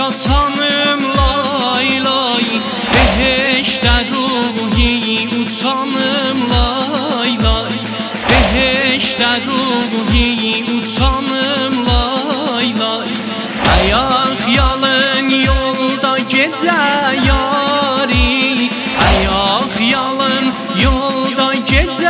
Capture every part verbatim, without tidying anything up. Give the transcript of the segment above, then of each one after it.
yatanım lay lay, behişte ruhi utanım lay lay, behişte ruhi utanım lay lay. Ayak yalın yolda gece yari, ayak yalın yolda gece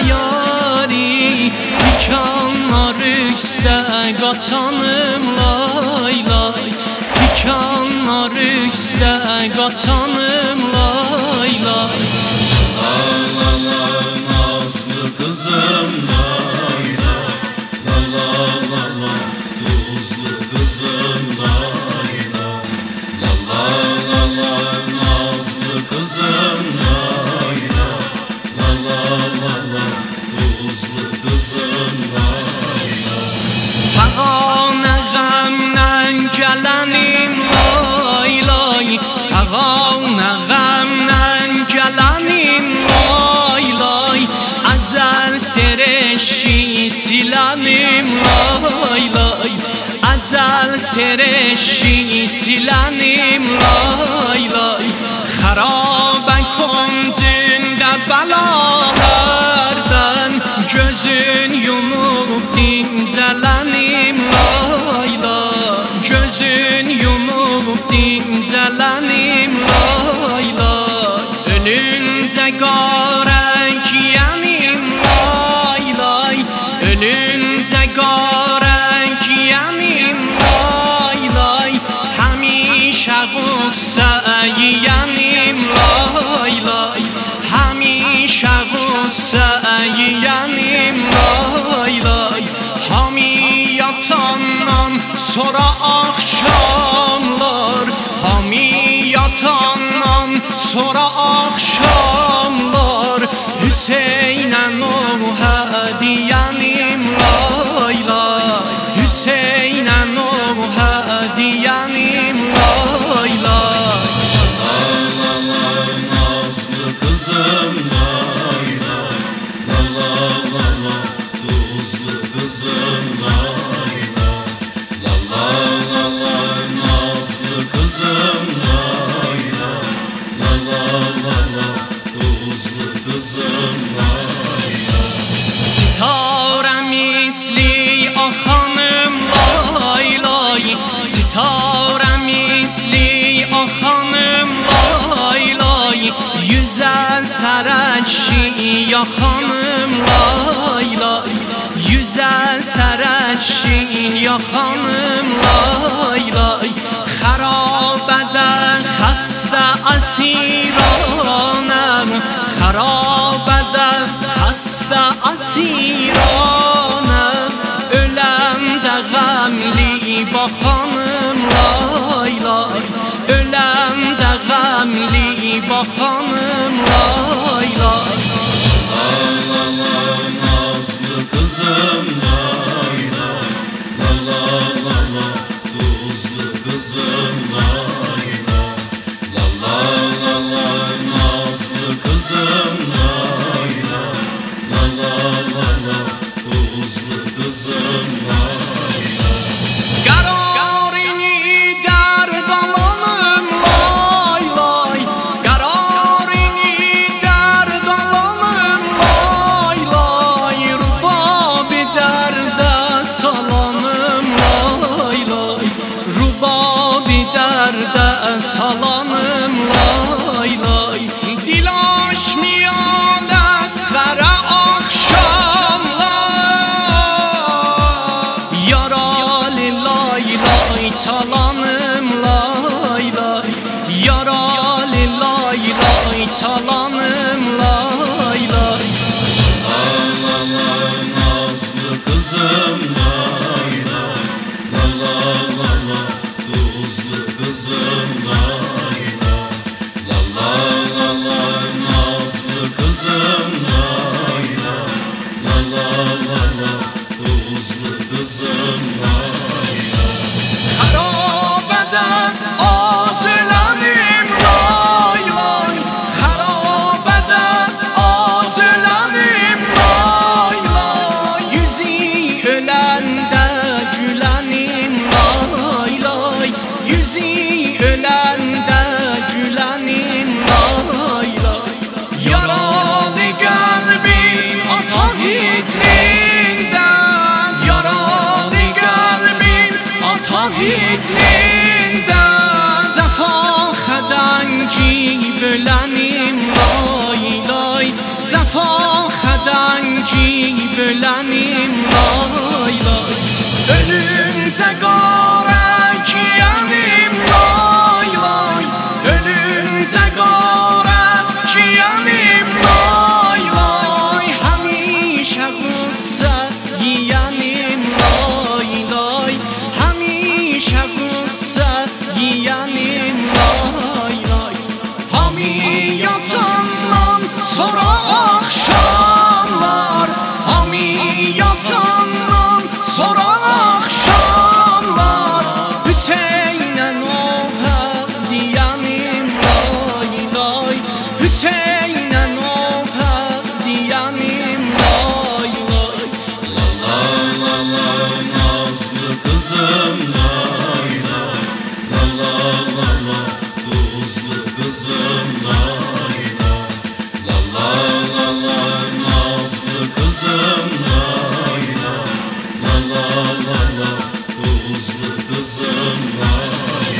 yari, dikanlar üstə qaçanım lay lay, dikanlar üstə qaçanım lay lay. La la la nazlı kızım lay lay, la la la la tuzlu kızım lay lay, la la la la nazlı kızım lay lay, la la la la tuzlu kızım lay lay. Fəqanə qəmdən gələnim lay lay, fəqanə qəmdən gələnim lay lay, əcəl serişi silənim lay lay, əcəl serişi silənim lay lay. Xarabə küncündə bəlalərdən gözün yumub dincələnim lay lay, gözün yumub dincələnim lay lay. Ölüncə qarək yənim lay lay, ölüncə qarək yənim lay lay, həmişə qüssə yiyənim lay lay, həmişə qüssə yiyənim lay lay. Hamiyatandan sonra akşamlar, hamiyatandan sonra akşamlar, Hüseyn'en o hediyenim lay lay, Hüseyn'en o hediyenim lay lay. La la la nazlı kızım lay lay, la la la la tuzlu kızım lay lay, la la la la nazlı kızım lay lay, la la la la tuzlu kızım lay lay. Sitare misli axanım lay lay, sitare misli axanım lay lay, yüzə sərəşi yaxanım lay lay, yüzə sərəşi yaxanım lay lay. Xarabədən xəstə asiranəm, xarabədən xəstə asiranəm, öləndə qəmli baxanım lay lay, öləndə qəmli baxanım lay lay. La la la nazlı kızım lay lay, la la la la tuzlu kızım lay lay, la la la la nazlı kızım lay lay, la la la la tuzlu kızım lay lay. Qararini dərd alanım lay lay, qararini dərd alanım lay lay, rubabi dərdə salanım lay lay, rubabi dərdə salanım lay lay. Dil aşmayan əsğərə akşamlar, yaralı lay lay çalanım lay lay, yaralı lay lay çalanım lay lay. La la la nazlı kızım lay lay, la la la la tuzlu kızım lay lay, la la la la nazlı kızım lay lay, la la la la tuzlu kızım lay lay. Xarabədən acılənim lay lay, xarabədən acılənim lay lay, yüzü öləndə gülənim lay lay, yüzü fitnində Cəfa xədəngi bölənim lay lay Cəfa xədəngi bölənim lay lay Ölüncə qarək yənim lay lay Ölüncə qarək yənim lay lay Həmişə qüssə yiyənim lay lay Həmişə qüssə yiyənim lay lay Hamiyyatından sonra axşamlar Hamiyyatından sonra axşamlar Hüseynən oğa diyanim lay lay Hüseynən oğa diyanim lay lay La la la la nazlı kızım lay lay La la la la tuzlu kızım lay lay La la la la nazlı kızım lay lay La la la la tuzlu kızım lay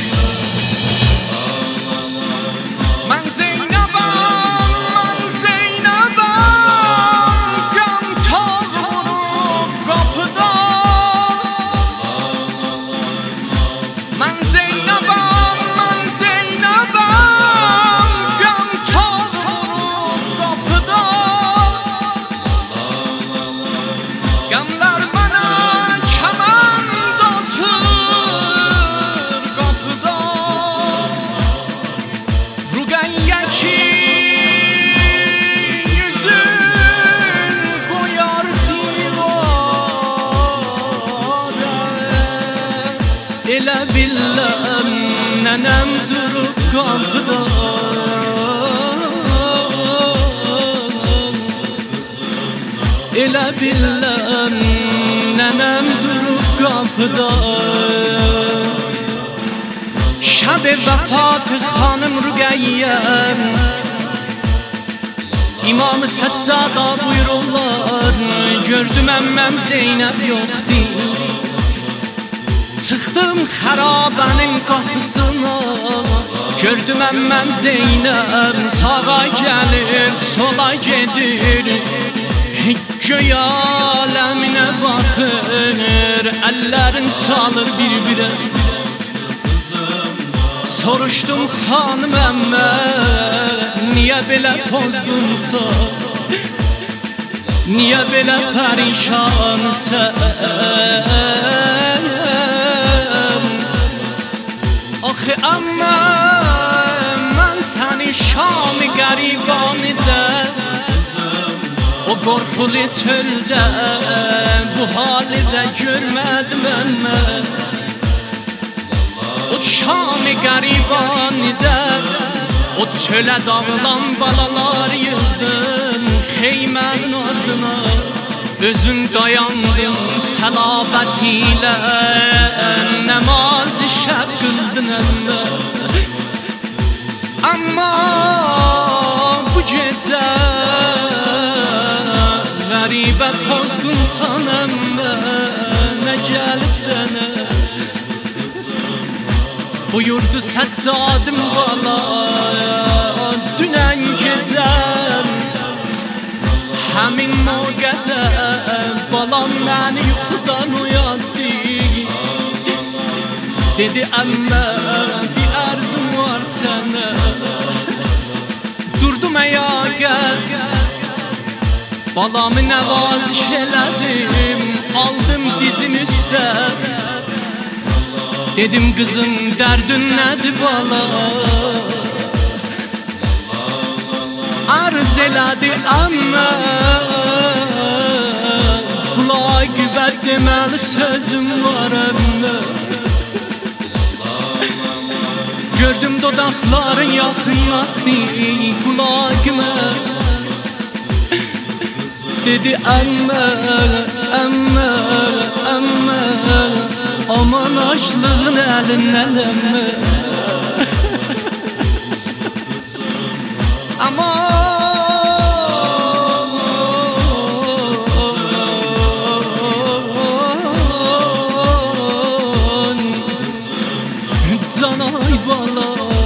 Mən Zeynəbəm, mən Zeynəbəm Qəm tağ vurub qapıda Mən Zeynəbəm, mən Zeynəbəm Qəm tağ vurub qapıda Qəmlər mənə kəmənd atır qapıda Rüqəyyə ki yüzün qoyar divara Elə billəm nənəm durub qapıda Elə billəm nənəm durub qapıda Şəb vəfat xanım Rüqəyyəm İmam-ı Səccada buyururlar Gördüm əmməm Zeynəb yoxdur Çıxdım xərabənin qapısına Gördüm əmməm Zeynəb Sağa gəlir, sola gedir Göy aləminə baxır Əllərin çalır bir-birə Soruşdum xanım əmmə Niyə belə pozğunsan Niyə belə pərişansan Axı əmmə Mən səni Şam-ı qəribanıdə O qorxulu çöldə Bu halidə görmədim əmmə O Şam-ı qəribanıdə O çölə dağılan balalar yığdım Xeymənin ardına Özün dayandın səlabət ilə Nəmaz-ı şəb qıldın əmmə Amma bu gecə Qəribə pozğunsan əmmə Nə gəlib sənə Buyurdu səccadım bala Dünən gecəm Həmin moqədə Balam məni yuxudan uyatdı Dedi əmmə bir ərzim var sənə Durdum əyağa Balamı nəvaziş elədim Aldım dizim üstə Dedim qızım dərdün nədir bala Arz elədi əmmə Qulaq-qübət deməli sözüm var əmmə Gördüm dodaqların yaxınlaşdı qulağıma Dedi əmmə, əmmə, əmmə Aman açlığın əlindən əmmə Aman ay bala